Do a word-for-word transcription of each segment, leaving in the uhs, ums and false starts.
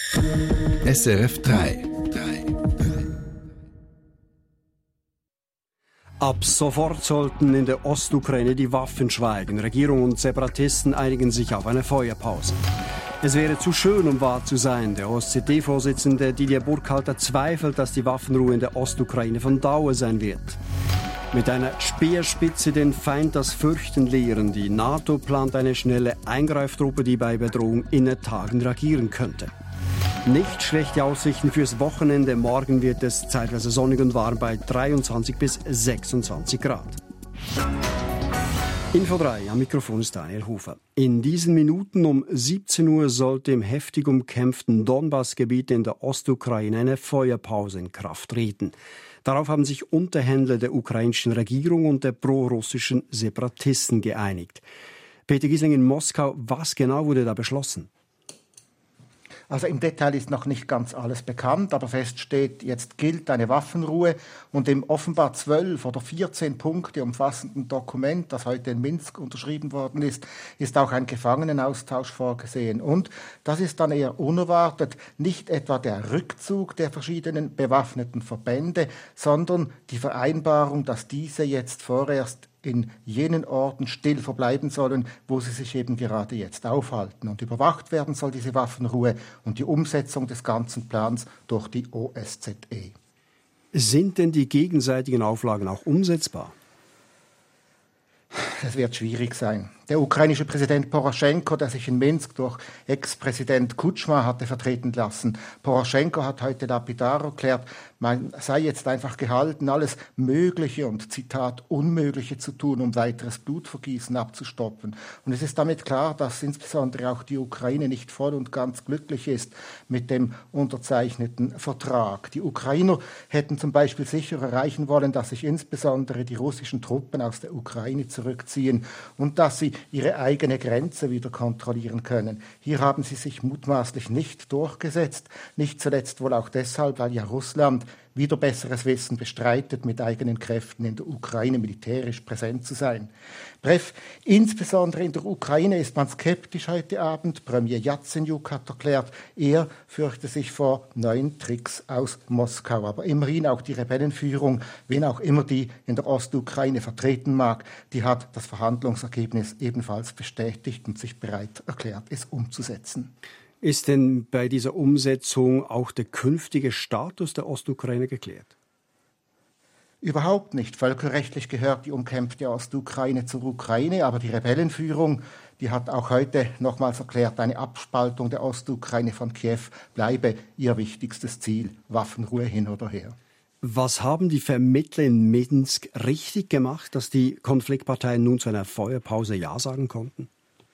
S R F drei. Ab sofort sollten in der Ostukraine die Waffen schweigen. Regierung und Separatisten einigen sich auf eine Feuerpause. Es wäre zu schön, um wahr zu sein. Der O S Z E-Vorsitzende Didier Burkhalter zweifelt, dass die Waffenruhe in der Ostukraine von Dauer sein wird. Mit einer Speerspitze den Feind das Fürchten lehren. Die NATO plant eine schnelle Eingreiftruppe, die bei Bedrohung innerhalb Tagen reagieren könnte. Nicht schlechte Aussichten fürs Wochenende. Morgen wird es zeitweise sonnig und warm bei dreiundzwanzig bis sechsundzwanzig Grad. Info drei, am Mikrofon ist Daniel Hofer. In diesen Minuten um siebzehn Uhr sollte im heftig umkämpften Donbassgebiet in der Ostukraine eine Feuerpause in Kraft treten. Darauf haben sich Unterhändler der ukrainischen Regierung und der prorussischen Separatisten geeinigt. Peter Giesling in Moskau, was genau wurde da beschlossen? Also im Detail ist noch nicht ganz alles bekannt, aber fest steht, jetzt gilt eine Waffenruhe und im offenbar zwölf oder vierzehn Punkte umfassenden Dokument, das heute in Minsk unterschrieben worden ist, ist auch ein Gefangenenaustausch vorgesehen. Und das ist dann eher unerwartet, nicht etwa der Rückzug der verschiedenen bewaffneten Verbände, sondern die Vereinbarung, dass diese jetzt vorerst in jenen Orten still verbleiben sollen, wo sie sich eben gerade jetzt aufhalten. Und überwacht werden soll diese Waffenruhe und die Umsetzung des ganzen Plans durch die O S Z E. Sind denn die gegenseitigen Auflagen auch umsetzbar? Es wird schwierig sein. Der ukrainische Präsident Poroschenko, der sich in Minsk durch Ex-Präsident Kutschma hatte vertreten lassen. Poroschenko hat heute lapidar erklärt, man sei jetzt einfach gehalten, alles Mögliche und Zitat Unmögliche zu tun, um weiteres Blutvergießen abzustoppen. Und es ist damit klar, dass insbesondere auch die Ukraine nicht voll und ganz glücklich ist mit dem unterzeichneten Vertrag. Die Ukrainer hätten zum Beispiel sicher erreichen wollen, dass sich insbesondere die russischen Truppen aus der Ukraine zurückziehen und dass sie ihre eigene Grenze wieder kontrollieren können. Hier haben sie sich mutmaßlich nicht durchgesetzt, nicht zuletzt wohl auch deshalb, weil ja Russland wieder besseres Wissen bestreitet, mit eigenen Kräften in der Ukraine militärisch präsent zu sein. Bref, insbesondere in der Ukraine ist man skeptisch heute Abend. Premier Jatsenjuk hat erklärt, er fürchte sich vor neuen Tricks aus Moskau. Aber immerhin auch die Rebellenführung, wen auch immer die in der Ostukraine vertreten mag, die hat das Verhandlungsergebnis ebenfalls bestätigt und sich bereit erklärt, es umzusetzen. Ist denn bei dieser Umsetzung auch der künftige Status der Ostukraine geklärt? Überhaupt nicht. Völkerrechtlich gehört die umkämpfte Ostukraine zur Ukraine, aber die Rebellenführung, die hat auch heute nochmals erklärt, eine Abspaltung der Ostukraine von Kiew bleibe ihr wichtigstes Ziel. Waffenruhe hin oder her. Was haben die Vermittler in Minsk richtig gemacht, dass die Konfliktparteien nun zu einer Feuerpause Ja sagen konnten?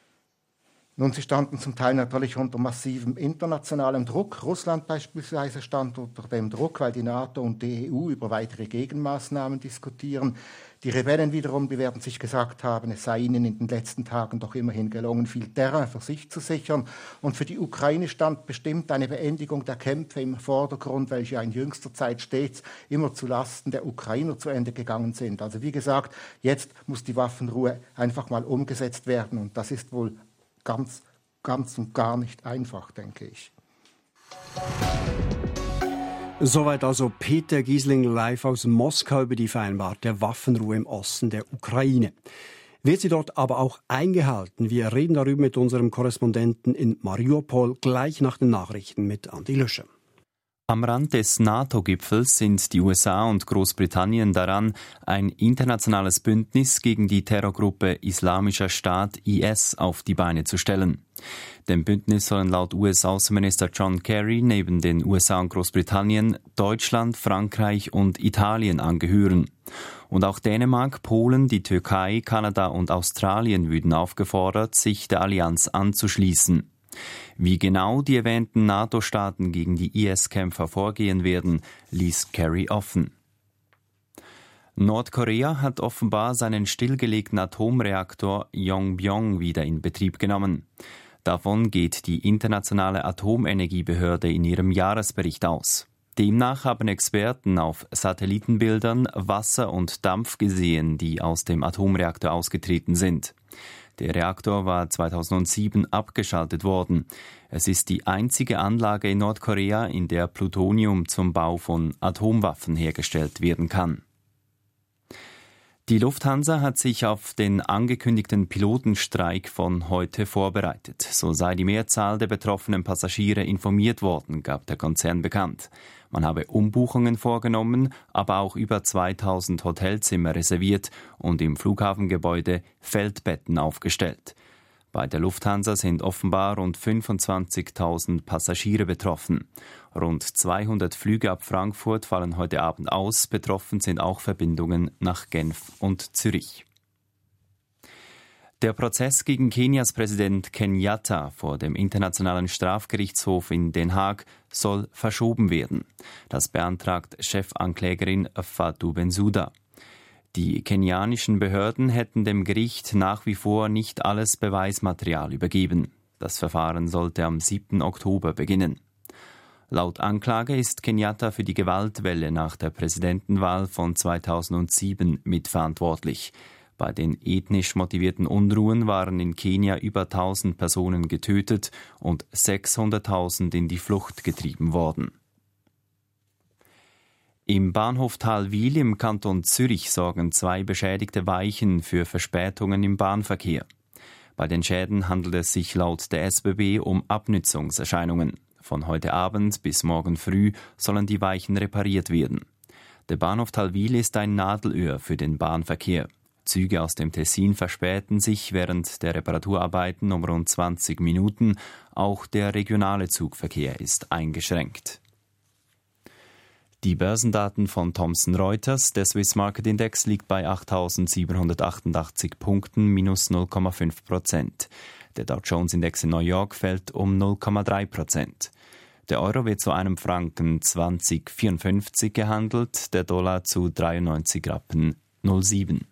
Nun, sie standen zum Teil natürlich unter massivem internationalem Druck. Russland beispielsweise stand unter dem Druck, weil die NATO und die E U über weitere Gegenmaßnahmen diskutieren. Die Rebellen wiederum, die werden sich gesagt haben, es sei ihnen in den letzten Tagen doch immerhin gelungen, viel Terrain für sich zu sichern. Und für die Ukraine stand bestimmt eine Beendigung der Kämpfe im Vordergrund, welche in jüngster Zeit stets immer zu Lasten der Ukrainer zu Ende gegangen sind. Also wie gesagt, jetzt muss die Waffenruhe einfach mal umgesetzt werden. Und das ist wohl Ganz, ganz und gar nicht einfach, denke ich. Soweit also Peter Giesling live aus Moskau über die vereinbarte Waffenruhe im Osten der Ukraine. Wird sie dort aber auch eingehalten? Wir reden darüber mit unserem Korrespondenten in Mariupol gleich nach den Nachrichten mit Andi Löscher. Am Rand des NATO-Gipfels sind die U S A und Großbritannien daran, ein internationales Bündnis gegen die Terrorgruppe Islamischer Staat I S auf die Beine zu stellen. Dem Bündnis sollen laut U S-Außenminister John Kerry neben den U S A und Großbritannien Deutschland, Frankreich und Italien angehören. Und auch Dänemark, Polen, die Türkei, Kanada und Australien würden aufgefordert, sich der Allianz anzuschließen. Wie genau die erwähnten NATO-Staaten gegen die I S-Kämpfer vorgehen werden, ließ Kerry offen. Nordkorea hat offenbar seinen stillgelegten Atomreaktor Yongbyon wieder in Betrieb genommen. Davon geht die Internationale Atomenergiebehörde in ihrem Jahresbericht aus. Demnach haben Experten auf Satellitenbildern Wasser und Dampf gesehen, die aus dem Atomreaktor ausgetreten sind. Der Reaktor war zweitausendsieben abgeschaltet worden. Es ist die einzige Anlage in Nordkorea, in der Plutonium zum Bau von Atomwaffen hergestellt werden kann. Die Lufthansa hat sich auf den angekündigten Pilotenstreik von heute vorbereitet. So sei die Mehrzahl der betroffenen Passagiere informiert worden, gab der Konzern bekannt. Man habe Umbuchungen vorgenommen, aber auch über zweitausend Hotelzimmer reserviert und im Flughafengebäude Feldbetten aufgestellt. Bei der Lufthansa sind offenbar rund fünfundzwanzigtausend Passagiere betroffen. Rund zweihundert Flüge ab Frankfurt fallen heute Abend aus. Betroffen sind auch Verbindungen nach Genf und Zürich. Der Prozess gegen Kenias Präsident Kenyatta vor dem Internationalen Strafgerichtshof in Den Haag soll verschoben werden. Das beantragt Chefanklägerin Fatou Bensouda. Die kenianischen Behörden hätten dem Gericht nach wie vor nicht alles Beweismaterial übergeben. Das Verfahren sollte am siebten Oktober beginnen. Laut Anklage ist Kenyatta für die Gewaltwelle nach der Präsidentenwahl von zweitausendsieben mitverantwortlich. Bei den ethnisch motivierten Unruhen waren in Kenia über tausend Personen getötet und sechshunderttausend in die Flucht getrieben worden. Im Bahnhof Thalwil im Kanton Zürich sorgen zwei beschädigte Weichen für Verspätungen im Bahnverkehr. Bei den Schäden handelt es sich laut der S B B um Abnützungserscheinungen. Von heute Abend bis morgen früh sollen die Weichen repariert werden. Der Bahnhof Thalwil ist ein Nadelöhr für den Bahnverkehr. Züge aus dem Tessin verspäten sich während der Reparaturarbeiten um rund zwanzig Minuten. Auch der regionale Zugverkehr ist eingeschränkt. Die Börsendaten von Thomson Reuters. Der Swiss Market Index liegt bei achttausendsiebenhundertachtundachtzig Punkten, minus null Komma fünf Prozent. Der Dow Jones Index in New York fällt um null Komma drei Prozent. Der Euro wird zu einem Franken zwanzig Komma vierundfünfzig gehandelt, der Dollar zu dreiundneunzig Rappen null Komma sieben.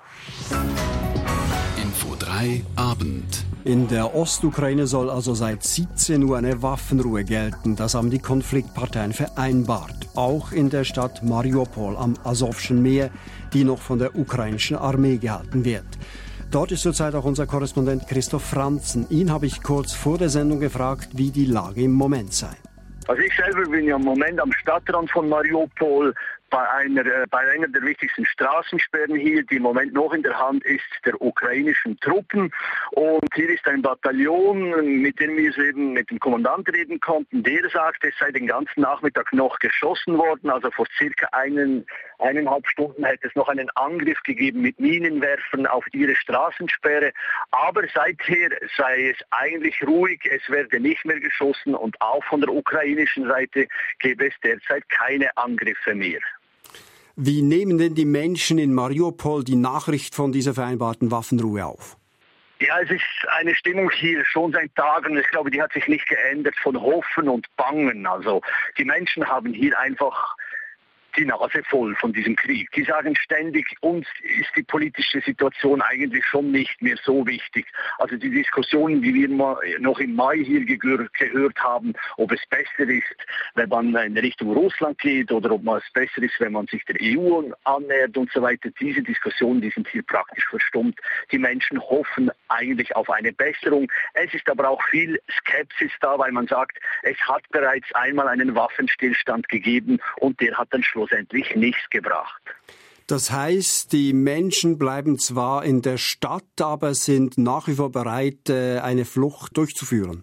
Info drei Abend. In der Ostukraine soll also seit siebzehn Uhr eine Waffenruhe gelten. Das haben die Konfliktparteien vereinbart. Auch in der Stadt Mariupol am Asowschen Meer, die noch von der ukrainischen Armee gehalten wird. Dort ist zurzeit auch unser Korrespondent Christoph Franzen. Ihn habe ich kurz vor der Sendung gefragt, wie die Lage im Moment sei. Also ich selber bin ja im Moment am Stadtrand von Mariupol bei einer, äh, bei einer der wichtigsten Straßensperren hier, die im Moment noch in der Hand ist der ukrainischen Truppen. Und hier ist ein Bataillon, mit dem wir eben mit dem Kommandant reden konnten. Der sagt, es sei den ganzen Nachmittag noch geschossen worden. Also vor circa einen, eineinhalb Stunden hätte es noch einen Angriff gegeben mit Minenwerfern auf ihre Straßensperre. Aber seither sei es eigentlich ruhig, es werde nicht mehr geschossen und auch von der ukrainischen Seite gäbe es derzeit keine Angriffe mehr. Wie nehmen denn die Menschen in Mariupol die Nachricht von dieser vereinbarten Waffenruhe auf? Ja, es ist eine Stimmung hier schon seit Tagen. Ich glaube, die hat sich nicht geändert von Hoffen und Bangen. Also die Menschen haben hier einfach die Nase voll von diesem Krieg. Die sagen ständig, uns ist die politische Situation eigentlich schon nicht mehr so wichtig. Also die Diskussionen, die wir noch im Mai hier gehört haben, ob es besser ist, wenn man in Richtung Russland geht oder ob es besser ist, wenn man sich der E U annähert und so weiter. Diese Diskussionen, die sind hier praktisch verstummt. Die Menschen hoffen eigentlich auf eine Besserung. Es ist aber auch viel Skepsis da, weil man sagt, es hat bereits einmal einen Waffenstillstand gegeben und der hat dann schlussendlich nichts gebracht. Das heißt, die Menschen bleiben zwar in der Stadt, aber sind nach wie vor bereit, eine Flucht durchzuführen.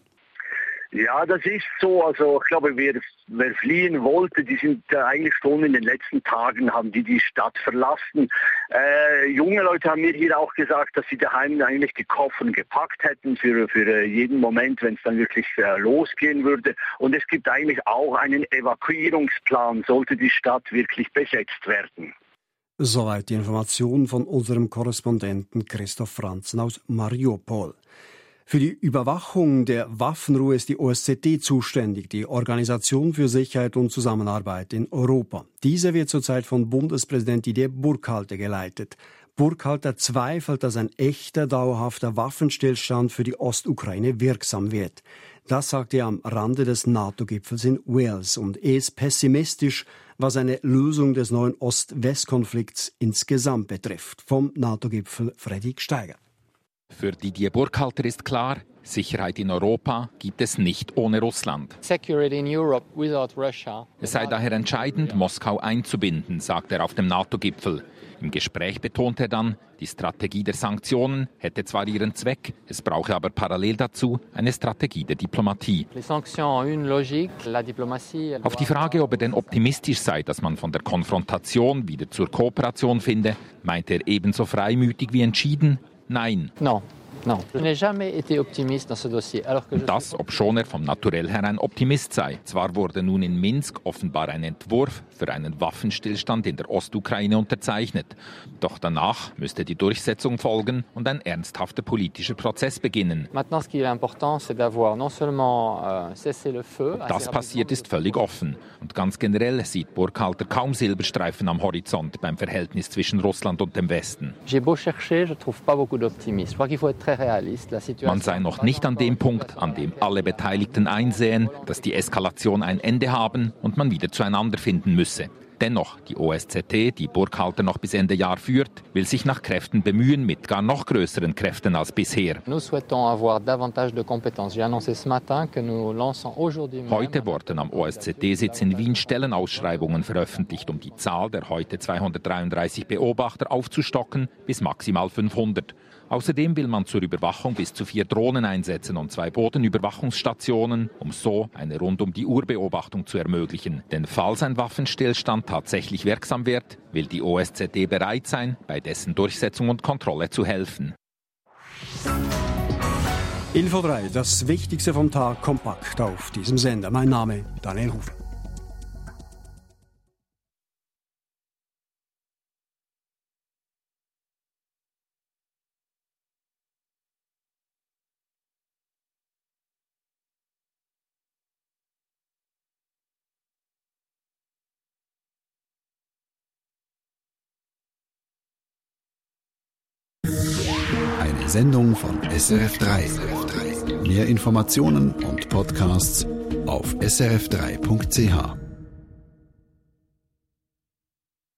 Ja, das ist so. Also ich glaube, wer, wer fliehen wollte, die sind äh, eigentlich schon in den letzten Tagen, haben die die Stadt verlassen. Äh, junge Leute haben mir hier auch gesagt, dass sie daheim eigentlich die Koffer gepackt hätten für, für jeden Moment, wenn es dann wirklich äh, losgehen würde. Und es gibt eigentlich auch einen Evakuierungsplan, sollte die Stadt wirklich besetzt werden. Soweit die Information von unserem Korrespondenten Christoph Franzen aus Mariupol. Für die Überwachung der Waffenruhe ist die O S Z E zuständig, die Organisation für Sicherheit und Zusammenarbeit in Europa. Diese wird zurzeit von Bundespräsident Didier Burkhalter geleitet. Burkhalter zweifelt, dass ein echter, dauerhafter Waffenstillstand für die Ostukraine wirksam wird. Das sagte er am Rande des NATO-Gipfels in Wales und er ist pessimistisch, was eine Lösung des neuen Ost-West-Konflikts insgesamt betrifft. Vom NATO-Gipfel Fredrik Steiger. Für Didier Burkhalter ist klar, Sicherheit in Europa gibt es nicht ohne Russland. Es sei daher entscheidend, Moskau einzubinden, sagt er auf dem NATO-Gipfel. Im Gespräch betont er dann, die Strategie der Sanktionen hätte zwar ihren Zweck, es brauche aber parallel dazu eine Strategie der Diplomatie. Auf die Frage, ob er denn optimistisch sei, dass man von der Konfrontation wieder zur Kooperation finde, meinte er ebenso freimütig wie entschieden, nein. No. No. Das, obschon er vom Naturell her ein Optimist sei. Zwar wurde nun in Minsk offenbar ein Entwurf für einen Waffenstillstand in der Ostukraine unterzeichnet. Doch danach müsste die Durchsetzung folgen und ein ernsthafter politischer Prozess beginnen. Das passiert ist völlig offen. Und ganz generell sieht Burkhalter kaum Silberstreifen am Horizont beim Verhältnis zwischen Russland und dem Westen. Man sei noch nicht an dem Punkt, an dem alle Beteiligten einsehen, dass die Eskalation ein Ende haben und man wieder zueinander finden müsse. Dennoch, die O S Z T, die Burkhalter noch bis Ende Jahr führt, will sich nach Kräften bemühen, mit gar noch größeren Kräften als bisher. Heute wurden am O S Z T-Sitz in Wien Stellenausschreibungen veröffentlicht, um die Zahl der heute zweihundertdreiunddreißig Beobachter aufzustocken bis maximal fünfhundert. Außerdem will man zur Überwachung bis zu vier Drohnen einsetzen und zwei Bodenüberwachungsstationen, um so eine Rund-um-die-Uhr-Beobachtung zu ermöglichen. Denn falls ein Waffenstillstand tatsächlich wirksam wird, will die O S Z T bereit sein, bei dessen Durchsetzung und Kontrolle zu helfen. Info drei, das Wichtigste vom Tag kompakt auf diesem Sender. Mein Name Daniel Hufer. Eine Sendung von S R F drei. Mehr Informationen und Podcasts auf s r f drei punkt c h.